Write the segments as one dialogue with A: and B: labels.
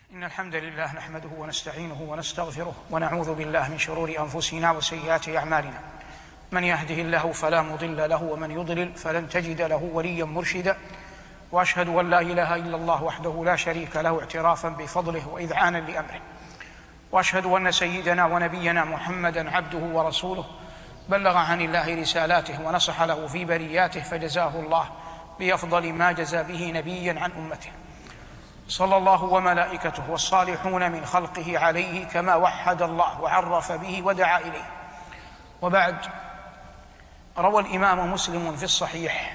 A: إن الحمد لله نحمده ونستعينه ونستغفره ونعوذ بالله من شرور أنفسنا وسيئات أعمالنا. من يهده الله فلا مضل له ومن يضلل فلن تجد له وليا مرشدا، وأشهد أن لا إله إلا الله وحده لا شريك له اعترافا بفضله وإذعانا لأمره، وأشهد أن سيدنا ونبينا محمدا عبده ورسوله بلغ عن الله رسالاته ونصح له في برياته، فجزاه الله بأفضل ما جزى به نبيا عن أمته، صلى الله وملائكته والصالحون من خلقه عليه كما وحد الله وعرف به ودعا إليه. وبعد، روى الإمام مسلم في الصحيح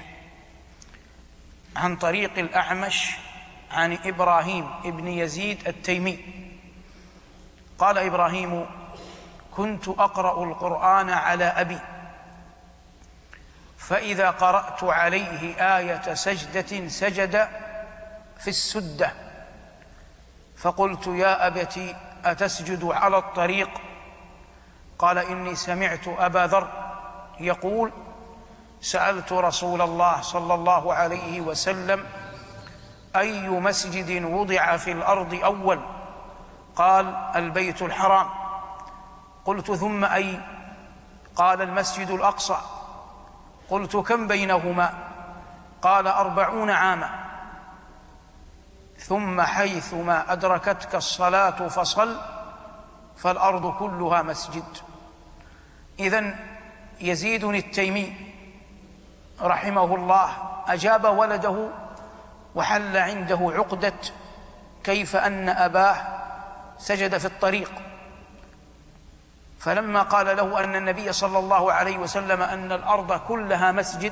A: عن طريق الأعمش عن إبراهيم ابن يزيد التيمي قال إبراهيم: كنت أقرأ القرآن على أبي، فإذا قرأت عليه آية سجدة سجد في السدة، فقلت: يا أبت أتسجد على الطريق؟ قال: إني سمعت أبا ذر يقول: سألت رسول الله صلى الله عليه وسلم: أي مسجد وضع في الأرض أول؟ قال: البيت الحرام. قلت: ثم أي؟ قال: المسجد الأقصى. قلت: كم بينهما؟ قال: 40 عاما. ثم حيثما أدركتك الصلاة فصل، فالأرض كلها مسجد. إذن يزيد التيمي رحمه الله أجاب ولده وحل عنده عقدة كيف أن أباه سجد في الطريق، فلما قال له أن النبي صلى الله عليه وسلم أن الأرض كلها مسجد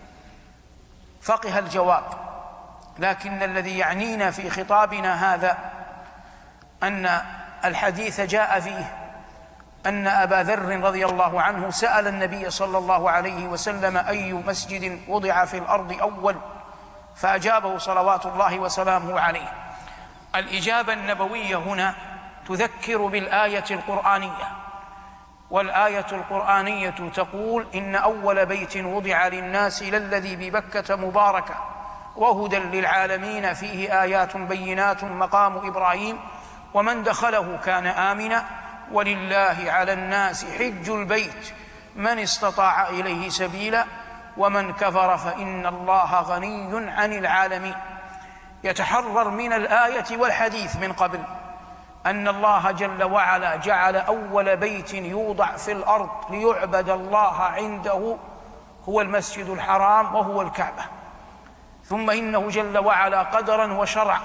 A: فقه الجواب. لكن الذي يعنينا في خطابنا هذا أن الحديث جاء فيه أن أبا ذر رضي الله عنه سأل النبي صلى الله عليه وسلم: أي مسجد وضع في الأرض أول؟ فأجابه صلوات الله وسلامه عليه. الإجابة النبوية هنا تذكر بالآية القرآنية، والآية القرآنية تقول: إن أول بيت وضع للناس للذي ببكة مباركة وهدى للعالمين فيه آيات بينات مقام إبراهيم ومن دخله كان آمنا ولله على الناس حج البيت من استطاع إليه سبيلا ومن كفر فإن الله غني عن العالمين. يتحرر من الآية والحديث من قبل أن الله جل وعلا جعل أول بيت يوضع في الأرض ليعبد الله عنده هو المسجد الحرام وهو الكعبة، ثم إنه جل وعلا قدرا وشرعا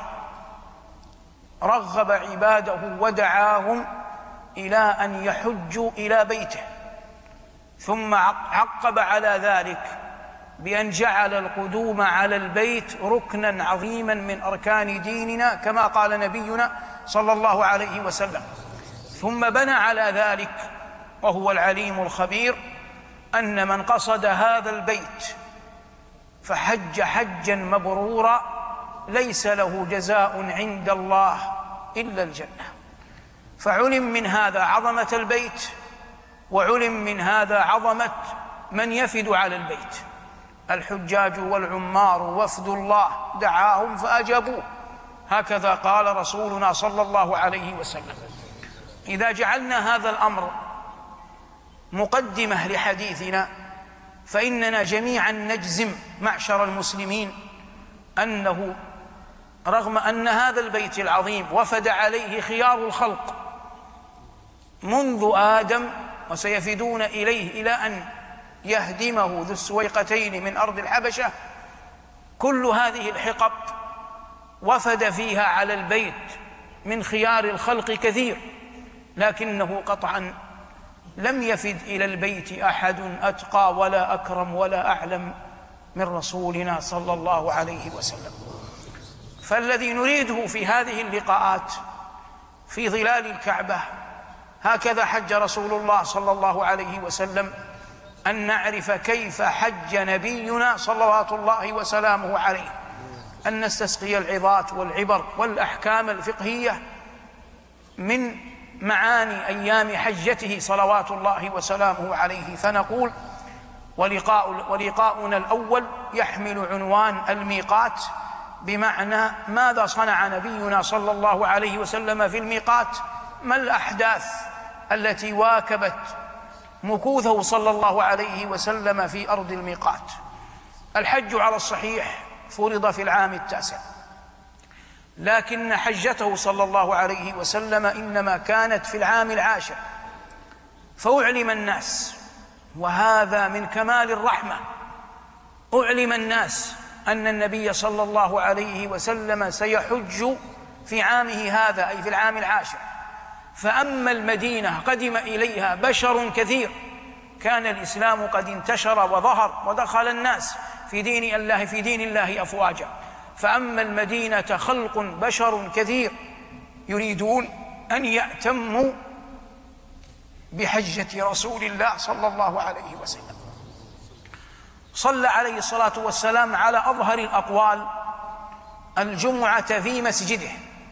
A: رغب عباده ودعاهم إلى أن يحجوا إلى بيته، ثم عقب على ذلك بأن جعل القدوم على البيت ركنا عظيما من أركان ديننا كما قال نبينا صلى الله عليه وسلم. ثم بنى على ذلك وهو العليم الخبير أن من قصد هذا البيت فحج حجا مبرورا ليس له جزاء عند الله إلا الجنة. فعلم من هذا عظمة البيت، وعلم من هذا عظمة من يفد على البيت. الحجاج والعمار وفد الله دعاهم فأجابوه، هكذا قال رسولنا صلى الله عليه وسلم. إذا جعلنا هذا الأمر مقدمة لحديثنا فإننا جميعا نجزم معشر المسلمين أنه رغم أن هذا البيت العظيم وفد عليه خيار الخلق منذ آدم وسيفدون إليه إلى أن يهدمه ذو السويقتين من أرض الحبشة، كل هذه الحقب وفد فيها على البيت من خيار الخلق كثير، لكنه قطعا لم يفد إلى البيت أحد أتقى ولا أكرم ولا أعلم من رسولنا صلى الله عليه وسلم. فالذي نريده في هذه اللقاءات في ظلال الكعبة هكذا حج رسول الله صلى الله عليه وسلم، أن نعرف كيف حج نبينا صلوات الله وسلامه عليه، أن نستسقي العظات والعبر والأحكام الفقهية من معاني أيام حجته صلوات الله وسلامه عليه. فنقول: ولقاؤنا الأول يحمل عنوان الميقات بمعنى ماذا صنع نبينا صلى الله عليه وسلم في الميقات، ما الأحداث التي واكبت مكوثه صلى الله عليه وسلم في أرض الميقات. الحج على الصحيح فرض في العام 9، لكن حجته صلى الله عليه وسلم إنما كانت في العام 10، فأعلم الناس، وهذا من كمال الرحمة، أعلم الناس أن النبي صلى الله عليه وسلم سيحج في عامه هذا، أي في العام 10. فأما المدينة قدم إليها بشر كثير، كان الإسلام قد انتشر وظهر ودخل الناس في دين الله أفواجا. فأما المدينة خلق بشر كثير يريدون أن يأتموا بحجة رسول الله صلى الله عليه وسلم. صلى عليه الصلاة والسلام على أظهر الأقوال الجمعة في مسجده،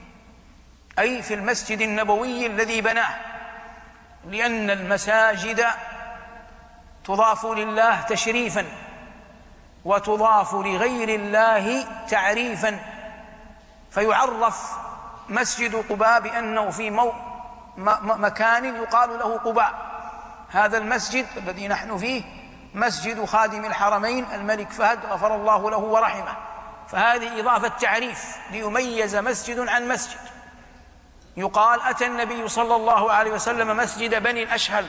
A: أي في المسجد النبوي الذي بناه، لأن المساجد تضاف لله تشريفا وتضاف لغير الله تعريفا، فيعرف مسجد قباء بأنه في مكان يقال له قباء. هذا المسجد الذي نحن فيه مسجد خادم الحرمين الملك فهد غفر الله له ورحمه، فهذه إضافة تعريف ليميز مسجد عن مسجد. يقال أتى النبي صلى الله عليه وسلم مسجد بني الأشهل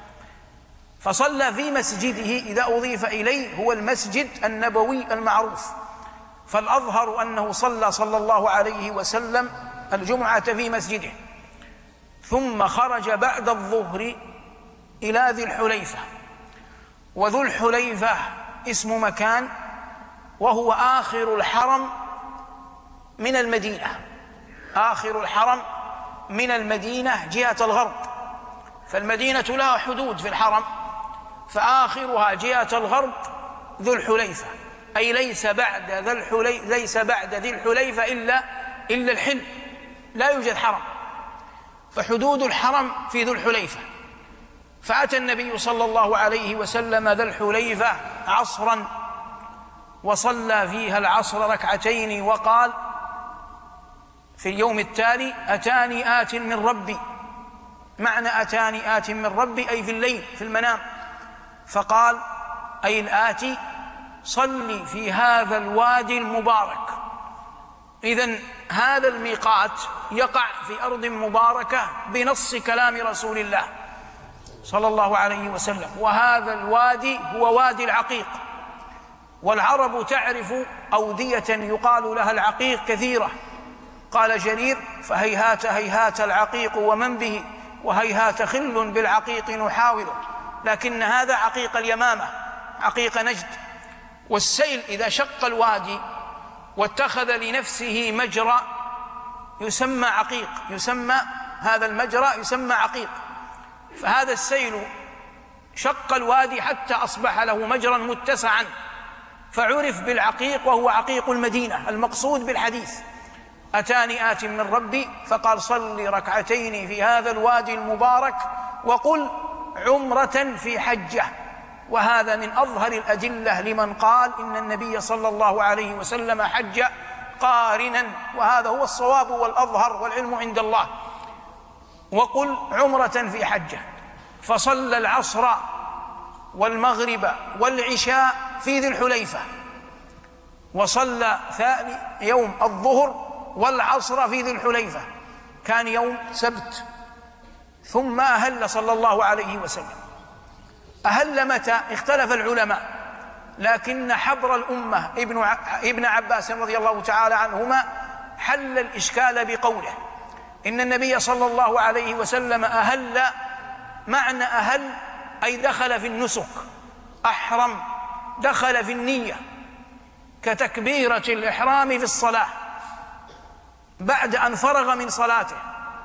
A: فصلى في مسجده، إذا أضيف إليه هو المسجد النبوي المعروف، فالأظهر أنه صلى الله عليه وسلم الجمعة في مسجده، ثم خرج بعد الظهر إلى ذي الحليفة. وذو الحليفة اسم مكان، وهو آخر الحرم من المدينة، آخر الحرم من المدينة جهة الغرب، فالمدينة لها حدود في الحرم، فآخرها جهة الغرب ذو الحليفة، أي ليس بعد ذي الحليفة إلا الحل، لا يوجد حرم، فحدود الحرم في ذو الحليفة. فأتى النبي صلى الله عليه وسلم ذا الحليفة عصرا، وصلى فيها العصر ركعتين، وقال في اليوم التالي: أتاني آت من ربي. معنى أتاني آت من ربي أي في الليل في المنام، فقال أي الآتي: صلي في هذا الوادي المبارك. إذن هذا الميقات يقع في أرض مباركة بنص كلام رسول الله صلى الله عليه وسلم، وهذا الوادي هو وادي العقيق. والعرب تعرف أودية يقال لها العقيق كثيرة، قال جرير: فهيهات هيهات العقيق ومن به، وهيهات خل بالعقيق نحاوله. لكن هذا عقيق اليمامة، عقيق نجد. والسيل إذا شق الوادي واتخذ لنفسه مجرى يسمى عقيق، يسمى هذا المجرى يسمى عقيق. فهذا السيل شق الوادي حتى أصبح له مجرى متسعا، فعرف بالعقيق، وهو عقيق المدينة المقصود بالحديث: أتاني آت من ربي. فقال: صل ركعتين في هذا الوادي المبارك وقل عمرة في حجة. وهذا من أظهر الأدلة لمن قال إن النبي صلى الله عليه وسلم حج قارنا، وهذا هو الصواب والأظهر، والعلم عند الله. وقل عمرة في حجة. فصلى العصر والمغرب والعشاء في ذي الحليفة، وصلى ثاني يوم الظهر والعصر في ذي الحليفة، كان يوم سبت. ثم أهل صلى الله عليه وسلم. أهل متى؟ اختلف العلماء، لكن حبر الأمة ابن عباس رضي الله تعالى عنهما حل الإشكال بقوله إن النبي صلى الله عليه وسلم أهل. معنى أهل أي دخل في النسك، أحرم، دخل في النية، كتكبيرة الإحرام في الصلاة بعد أن فرغ من صلاته.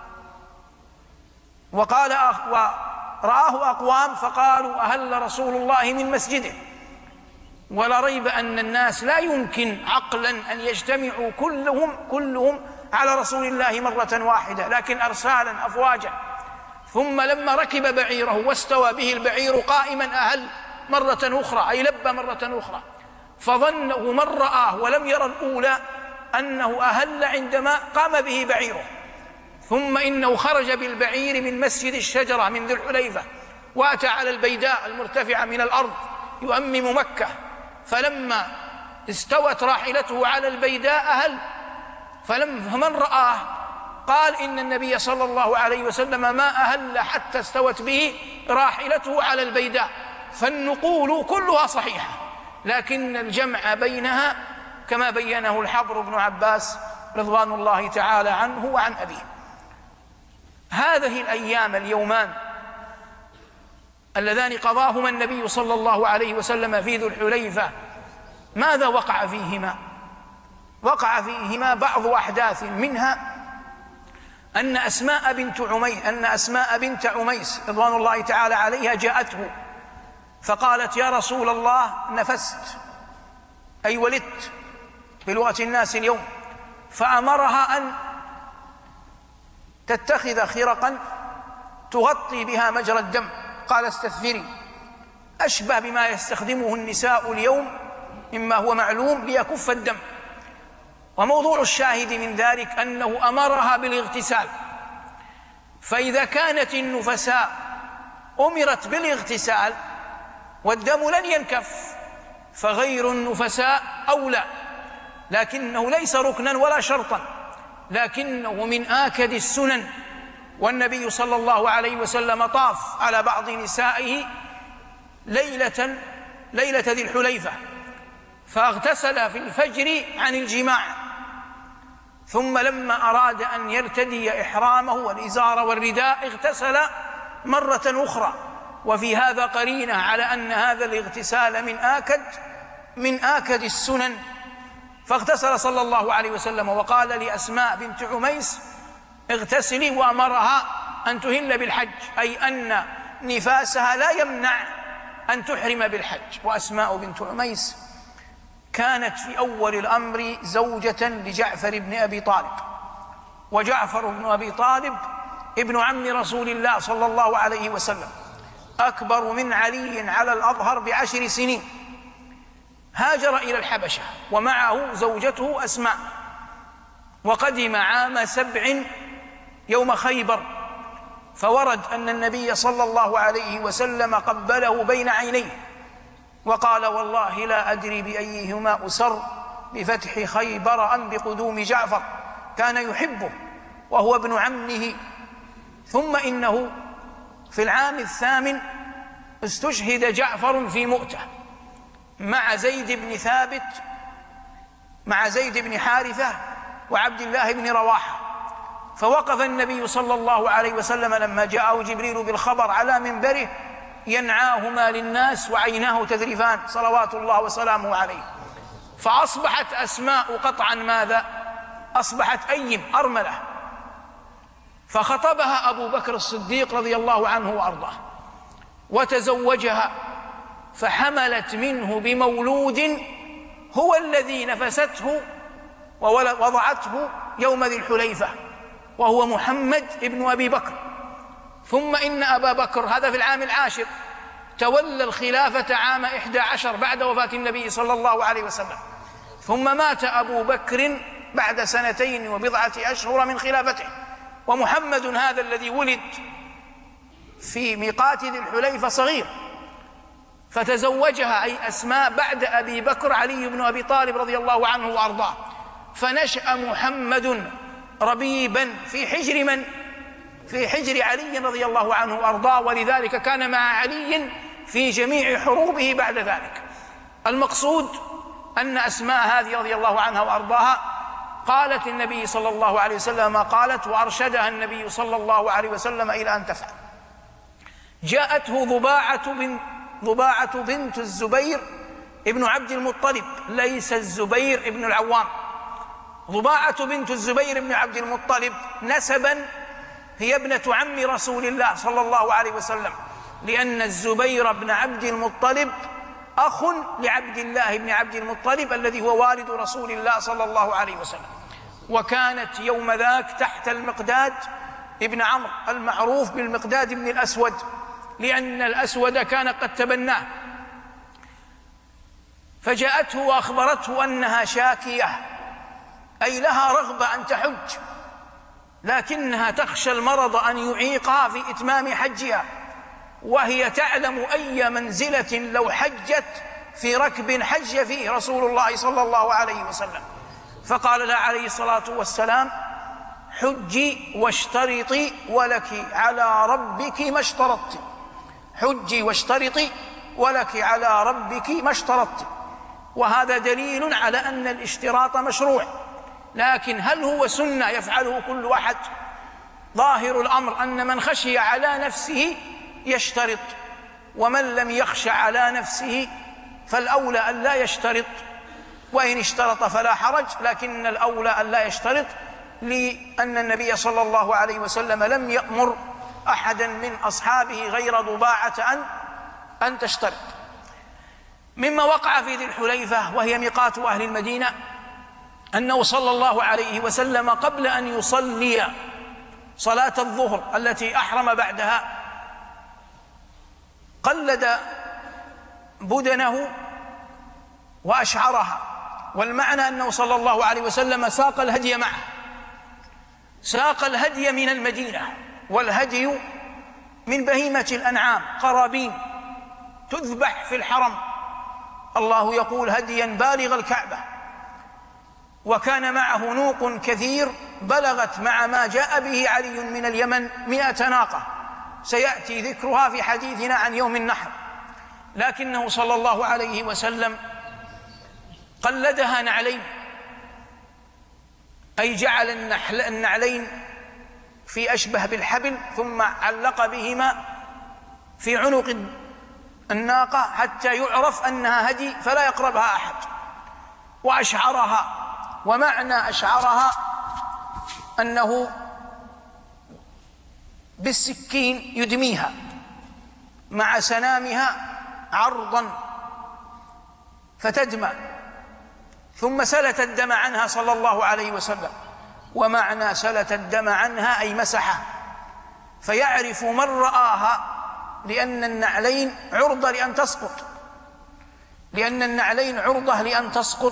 A: ورآه أقوام فقالوا: أهل رسول الله من مسجده. ولا ريب أن الناس لا يمكن عقلا أن يجتمعوا كلهم على رسول الله مرة واحدة، لكن أرسالا أفواجا. ثم لما ركب بعيره واستوى به البعير قائما أهل مرة أخرى، أي لبى مرة أخرى. فظنه من رآه ولم يرى الأولى أنه أهل عندما قام به بعيره، ثم إنه خرج بالبعير من مسجد الشجرة من ذي الحليفة وأتى على البيداء المرتفعة من الأرض يؤمم مكة، فلما استوت راحلته على البيداء أهل، فمن رآه قال إن النبي صلى الله عليه وسلم ما أهل حتى استوت به راحلته على البيداء. فالنقول كلها صحيحة، لكن الجمع بينها كما بينه الحبر بن عباس رضوان الله تعالى عنه وعن أبيه. هذه الأيام اليومان اللذان قضاهما النبي صلى الله عليه وسلم في ذو الحليفة ماذا وقع فيهما؟ وقع فيهما بعض أحداث، منها أن أسماء بنت عميس رضوان الله تعالى عليها جاءته فقالت: يا رسول الله نفست، أي ولدت بلغة الناس اليوم، فأمرها أن تتخذ خرقا تغطي بها مجرى الدم. قال: استثفري، أشبه بما يستخدمه النساء اليوم مما هو معلوم ليكف الدم. وموضوع الشاهد من ذلك أنه أمرها بالاغتسال، فإذا كانت النفساء أمرت بالاغتسال والدم لن ينكف، فغير النفساء أولى، لكنه ليس ركنا ولا شرطا، لكنه من آكد السنن. والنبي صلى الله عليه وسلم طاف على بعض نسائه ليلة ذي الحليفة فاغتسل في الفجر عن الجماع، ثم لما أراد أن يرتدي إحرامه والإزار والرداء اغتسل مرة أخرى، وفي هذا قرينة على أن هذا الاغتسال من آكد السنن. فاغتسل صلى الله عليه وسلم وقال لأسماء بنت عميس: اغتسلي، وأمرها أن تهل بالحج، أي أن نفاسها لا يمنع أن تحرم بالحج. وأسماء بنت عميس كانت في أول الأمر زوجة لجعفر بن أبي طالب، وجعفر بن أبي طالب ابن عم رسول الله صلى الله عليه وسلم، أكبر من علي على الأظهر ب10 سنين. هاجر إلى الحبشة ومعه زوجته أسماء، وقدم عام 7 يوم خيبر، فورد أن النبي صلى الله عليه وسلم قبله بين عينيه وقال: والله لا أدري بأيهما أسر، بفتح خيبر أم بقدوم جعفر، كان يحبه وهو ابن عمه. ثم إنه في العام 8 استشهد جعفر في مؤتة مع زيد بن ثابت، مع زيد بن حارثة وعبد الله بن رواحة. فوقف النبي صلى الله عليه وسلم لما جاءه جبريل بالخبر على منبره ينعاهما للناس وعيناه تذرفان صلوات الله وسلامه عليه. فأصبحت أسماء قطعا ماذا؟ أصبحت أيم أرملة، فخطبها أبو بكر الصديق رضي الله عنه وأرضاه وتزوجها، فحملت منه بمولود هو الذي نفسته ووضعته يوم ذي الحليفة، وهو محمد ابن أبي بكر. ثم إن أبا بكر، هذا في العام 10، تولى الخلافة عام 11 بعد وفاة النبي صلى الله عليه وسلم، ثم مات أبو بكر بعد 2 وبضعة أشهر من خلافته، ومحمد هذا الذي ولد في ميقات ذي الحليفة صغير، فتزوجها أي أسماء بعد أبي بكر علي بن أبي طالب رضي الله عنه وأرضاه. فنشأ محمد ربيبا في حجر من؟ في حجر علي رضي الله عنه وأرضاه، ولذلك كان مع علي في جميع حروبه بعد ذلك. المقصود أن أسماء هذه رضي الله عنها وأرضاها قالت النبي صلى الله عليه وسلم ما قالت، وأرشدها النبي صلى الله عليه وسلم إلى أن تفعل. جاءته ضباعة بنت الزبير ابن عبد المطلب، ليس الزبير ابن العوام. ضباعة بنت الزبير ابن عبد المطلب نسبا هي ابنة عم رسول الله صلى الله عليه وسلم، لأن الزبير بن عبد المطلب أخ لعبد الله بن عبد المطلب الذي هو والد رسول الله صلى الله عليه وسلم. وكانت يوم ذاك تحت المقداد ابن عمرو المعروف بالمقداد بن الأسود، لأن الأسود كان قد تبناه. فجاءته وأخبرته أنها شاكية أي لها رغبة أن تحج، لكنها تخشى المرض أن يعيقها في إتمام حجها، وهي تعلم أي منزلة لو حجت في ركب حج فيه رسول الله صلى الله عليه وسلم، فقال لها عليه الصلاة والسلام: حجي واشترطي ولك على ربك ما اشترطت، حجي واشترطي ولك على ربك ما اشترطت. وهذا دليل على أن الاشتراط مشروع، لكن هل هو سنة يفعله كل أحد؟ ظاهر الأمر أن من خشي على نفسه يشترط، ومن لم يخش على نفسه فالأولى أن لا يشترط، وإن اشترط فلا حرج، لكن الأولى أن لا يشترط، لأن النبي صلى الله عليه وسلم لم يأمر أحدا من أصحابه غير ضباعة أن تشترط. مما وقع في ذي الحليفة وهي ميقات أهل المدينة أنه صلى الله عليه وسلم قبل أن يصلي صلاة الظهر التي أحرم بعدها قلد بدنه وأشعرها، والمعنى أنه صلى الله عليه وسلم ساق الهدي معه، ساق الهدي من المدينة، والهدي من بهيمة الأنعام قرابين تذبح في الحرم، الله يقول: هديا بالغ الكعبة. وكان معه نوق كثير بلغت مع ما جاء به علي من اليمن 100 ناقة، سيأتي ذكرها في حديثنا عن يوم النحر، لكنه صلى الله عليه وسلم قلدها نعلين، أي جعل النعلين في أشبه بالحبل، ثم علق بهما في عنق الناقة حتى يعرف أنها هدي فلا يقربها أحد، وأشعرها. ومعنى أشعرها أنه بالسكين يدميها مع سنامها عرضا فتدمى، ثم سلت الدم عنها صلى الله عليه وسلم. ومعنى سلت الدم عنها أي مسحها، فيعرف من رآها، لأن النعلين عرضة لأن تسقط، لأن النعلين عرضة لأن تسقط،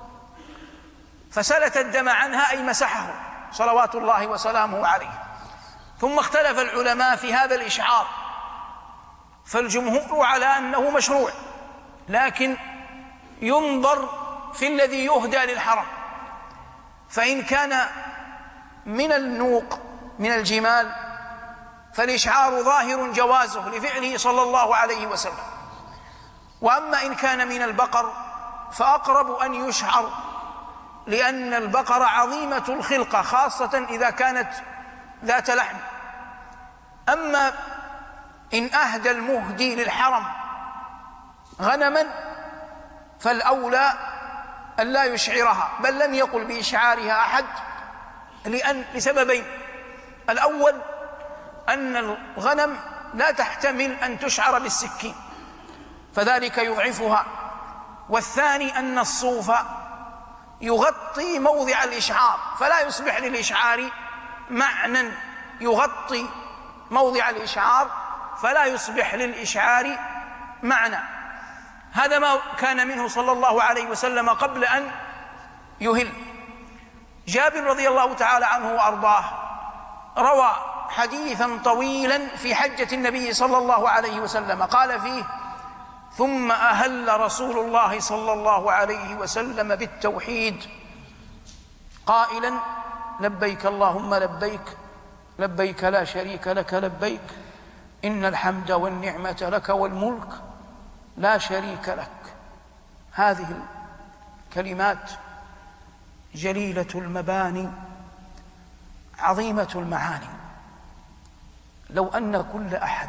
A: فسلت الدم عنها أي مسحه صلوات الله وسلامه عليه. ثم اختلف العلماء في هذا الإشعار، فالجمهور على أنه مشروع، لكن ينظر في الذي يهدى للحرم، فإن كان من النوق من الجمال فالإشعار ظاهر جوازه لفعله صلى الله عليه وسلم، وأما إن كان من البقر فأقرب أن يشعر، لأن البقرة عظيمة الخلقة خاصة إذا كانت ذات لحم. أما إن أهدى المهدي للحرم غنما فالأولى أن لا يشعرها، بل لم يقل بإشعارها أحد لسببين: الأول أن الغنم لا تحتمل أن تشعر بالسكين فذلك يضعفها، والثاني أن الصوف يغطي موضع الإشعار فلا يصبح للإشعار معنى، يغطي موضع الإشعار فلا يصبح للإشعار معنى. هذا ما كان منه صلى الله عليه وسلم قبل أن يهل. جابر رضي الله تعالى عنه وأرضاه روى حديثا طويلا في حجة النبي صلى الله عليه وسلم، قال فيه: ثم أهل رسول الله صلى الله عليه وسلم بالتوحيد قائلا: لبيك اللهم لبيك، لبيك لا شريك لك لبيك، إن الحمد والنعمة لك والملك لا شريك لك. هذه الكلمات جليلة المباني عظيمة المعاني، لو أن كل أحد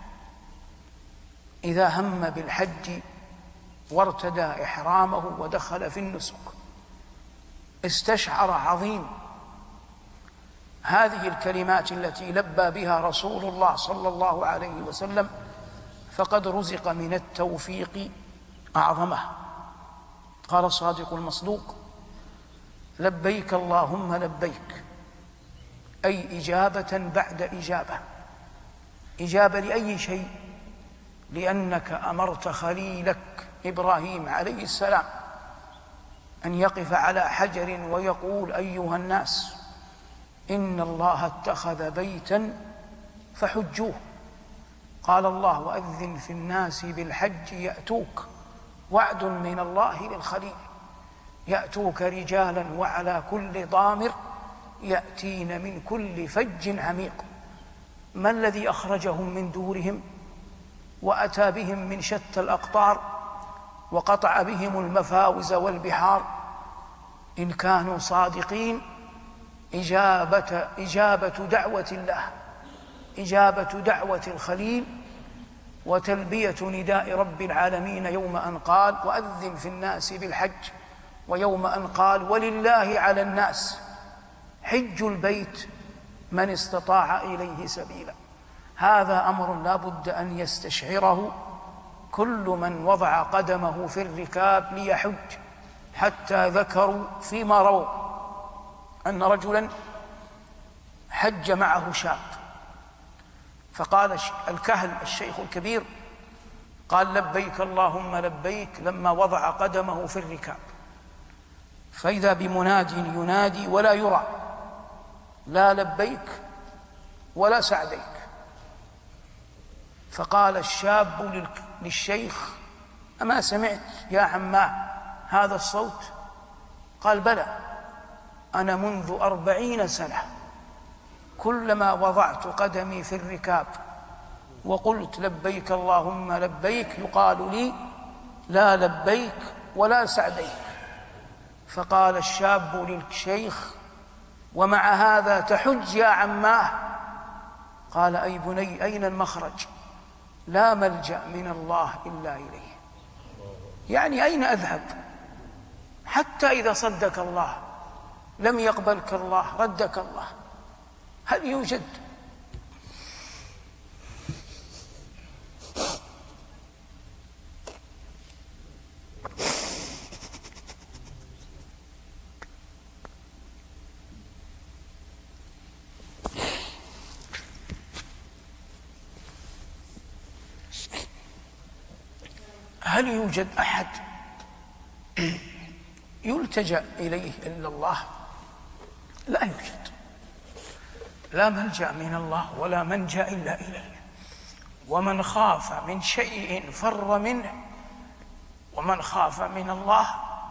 A: إذا هم بالحج وارتدى إحرامه ودخل في النسك استشعر عظيم هذه الكلمات التي لبى بها رسول الله صلى الله عليه وسلم، فقد رزق من التوفيق أعظمه. قال الصادق المصدوق: لبيك اللهم لبيك، أي إجابة بعد إجابة. إجابة لأي شيء؟ لأنك أمرت خليلك إبراهيم عليه السلام أن يقف على حجر ويقول: أيها الناس، إن الله اتخذ بيتا فحجوه. قال الله: وأذن في الناس بالحج يأتوك، وعد من الله للخليل، يأتوك رجالا وعلى كل ضامر يأتين من كل فج عميق. ما الذي أخرجهم من دورهم وأتى بهم من شتى الأقطار وقطع بهم المفاوز والبحار؟ إن كانوا صادقين إجابة دعوة الله، إجابة دعوة الخليل، وتلبية نداء رب العالمين يوم أن قال: وأذن في الناس بالحج، ويوم أن قال: ولله على الناس حج البيت من استطاع إليه سبيلا. هذا أمر لا بد أن يستشعره كل من وضع قدمه في الركاب ليحج، حتى ذكروا فيما رووا أن رجلا حج معه شاب، فقال الكهل الشيخ الكبير قال: لبيك اللهم لبيك، لما وضع قدمه في الركاب، فإذا بمناد ينادي ولا يرى، لا لبيك ولا سعديك. فقال الشاب للشيخ: أما سمعت يا عماه هذا الصوت؟ قال: بلى، أنا منذ 40 سنة كلما وضعت قدمي في الركاب وقلت لبيك اللهم لبيك يقال لي: لا لبيك ولا سعديك. فقال الشاب للشيخ: ومع هذا تحج يا عماه؟ قال: أي بني، أين المخرج؟ لا ملجأ من الله إلا إليه. يعني أين أذهب؟ حتى إذا صدك الله لم يقبلك الله، ردك الله. هل يوجد أحد يلتجأ إليه إلا الله؟ لا يوجد. لا ملجأ من الله ولا منجأ إلا إليه. ومن خاف من شيء فر منه، ومن خاف من الله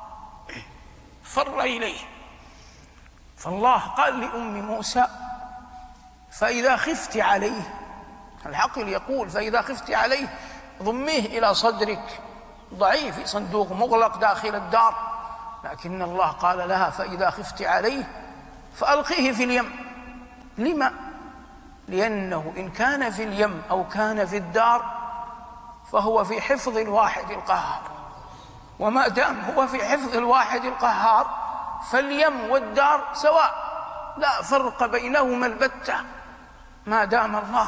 A: فر إليه. فالله قال لأم موسى: فإذا خفت عليه، العقل يقول: فإذا خفت عليه ضميه إلى صدرك، ضعيف في صندوق مغلق داخل الدار. لكن الله قال لها: فإذا خفت عليه فألقيه في اليم. لما؟ لأنه إن كان في اليم أو كان في الدار فهو في حفظ الواحد القهار، وما دام هو في حفظ الواحد القهار فاليم والدار سواء، لا فرق بينهما البتة، ما دام الله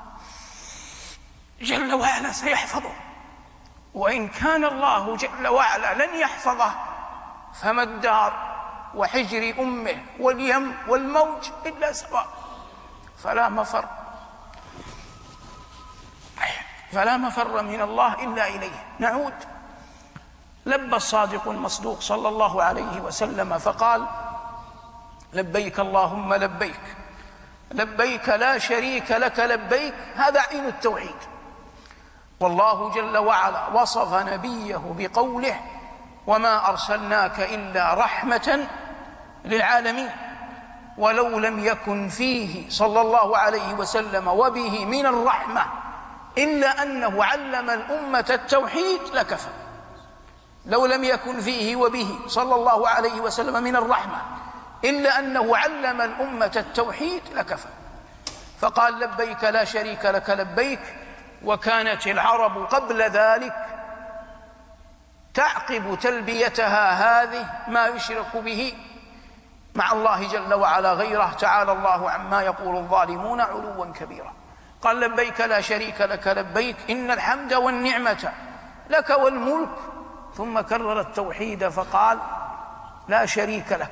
A: جل وعلا سيحفظه. وإن كان الله جل وعلا لن يحفظه فما الدار وحجر أمه واليم والموج إلا سواء، فلا مفر من الله إلا إليه. نعود. لبى الصادق المصدوق صلى الله عليه وسلم فقال: لبيك اللهم لبيك، لبيك لا شريك لك لبيك. هذا عين التوحيد. والله جل وعلا وصف نبيه بقوله: وما أرسلناك إلا رحمة للعالمين. ولو لم يكن فيه صلى الله عليه وسلم وبه من الرحمة إلا أنه علم الأمة التوحيد لكفى. لو لم يكن فيه وبه صلى الله عليه وسلم من الرحمة إلا أنه علم الأمة التوحيد لكفى. فقال: لبيك لا شريك لك لبيك. وكانت العرب قبل ذلك تعقب تلبيتها هذه ما يشرك به مع الله جل وعلا غيره، تعالى الله عما يقول الظالمون علوا كبيرا. قال: لبيك لا شريك لك لبيك، إن الحمد والنعمة لك والملك. ثم كرر التوحيد فقال: لا شريك لك.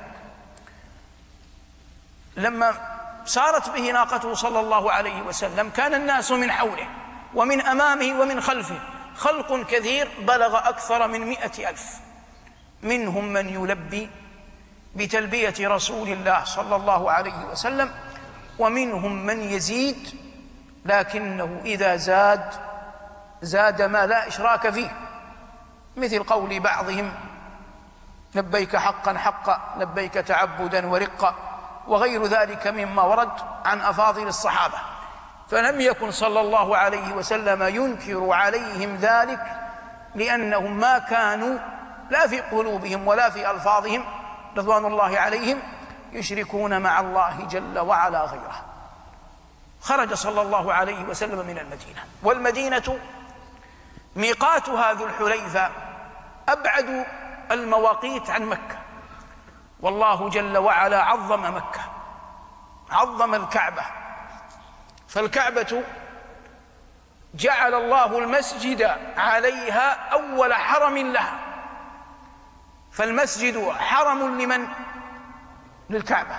A: لما سارت به ناقته صلى الله عليه وسلم كان الناس من حوله ومن أمامه ومن خلفه خلق كثير بلغ أكثر من 100,000 منهم من يلبي بتلبية رسول الله صلى الله عليه وسلم، ومنهم من يزيد، لكنه إذا زاد ما لا إشراك فيه، مثل قول بعضهم لبيك حقا حقا، لبيك تعبدا ورقا، وغير ذلك مما ورد عن أفاضل الصحابة. فلم يكن صلى الله عليه وسلم ينكر عليهم ذلك، لأنهم ما كانوا لا في قلوبهم ولا في ألفاظهم رضوان الله عليهم يشركون مع الله جل وعلا غيره. خرج صلى الله عليه وسلم من المدينة، والمدينة ميقاتها ذو الحليفة أبعد المواقيت عن مكة، والله جل وعلا عظم مكة، عظم الكعبة، فالكعبة جعل الله المسجد عليها أول حرم لها، فالمسجد حرم لمن؟ للكعبة.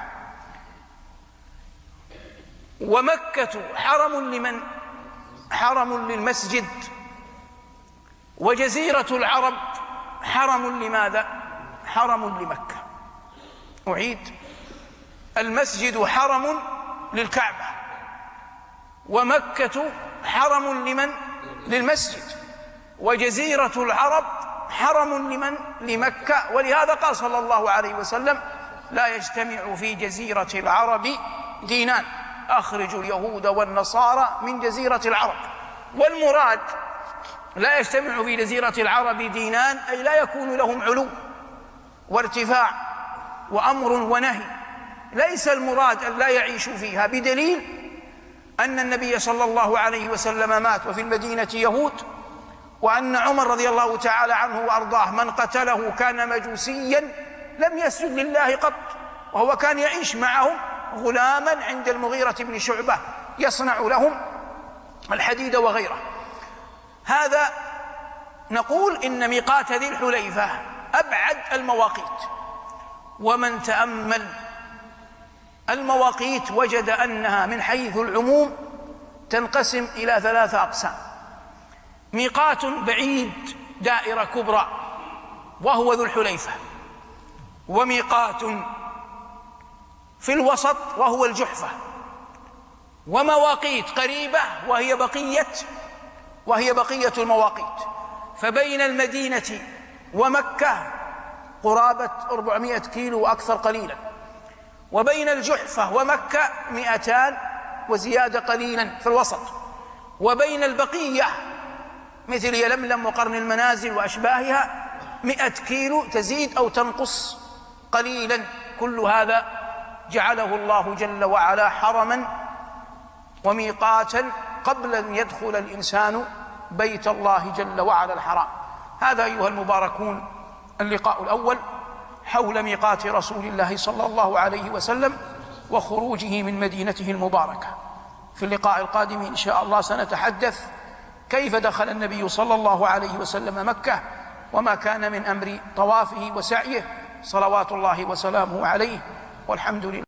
A: ومكة حرم لمن؟ حرم للمسجد. وجزيرة العرب حرم لماذا؟ حرم لمكة. أعيد: المسجد حرم للكعبة، ومكة حرم لمن؟ للمسجد. وجزيرة العرب حرم لمن؟ لمكة. ولهذا قال صلى الله عليه وسلم: لا يجتمع في جزيرة العرب دينان، أخرجوا اليهود والنصارى من جزيرة العرب. والمراد لا يجتمع في جزيرة العرب دينان، أي لا يكون لهم علو وارتفاع وأمر ونهي، ليس المراد أن لا يعيشوا فيها، بدليل أن النبي صلى الله عليه وسلم مات وفي المدينة يهود، وأن عمر رضي الله تعالى عنه وأرضاه من قتله كان مجوسيا لم يسجد لله قط، وهو كان يعيش معهم غلاما عند المغيرة بن شعبة يصنع لهم الحديد وغيره. هذا نقول إن ميقات ذي الحليفة أبعد المواقيت، ومن تأمل المواقيت وجد أنها من حيث العموم تنقسم إلى 3 أقسام: ميقات بعيد دائرة كبرى وهو ذو الحليفة، وميقات في الوسط وهو الجحفة، ومواقيت قريبة وهي بقية المواقيت. فبين المدينة ومكة قرابة 400 كيلو وأكثر قليلا، وبين الجحفة ومكة 200 وزيادة قليلا في الوسط، وبين البقية مثل يلملم وقرن المنازل وأشباهها 100 كيلو تزيد أو تنقص قليلا. كل هذا جعله الله جل وعلا حرما وميقاتا قبل أن يدخل الإنسان بيت الله جل وعلا الحرام. هذا أيها المباركون اللقاء الأول حول ميقات رسول الله صلى الله عليه وسلم وخروجه من مدينته المباركة. في اللقاء القادم إن شاء الله سنتحدث كيف دخل النبي صلى الله عليه وسلم مكة، وما كان من أمر طوافه وسعيه صلوات الله وسلامه عليه، والحمد لله.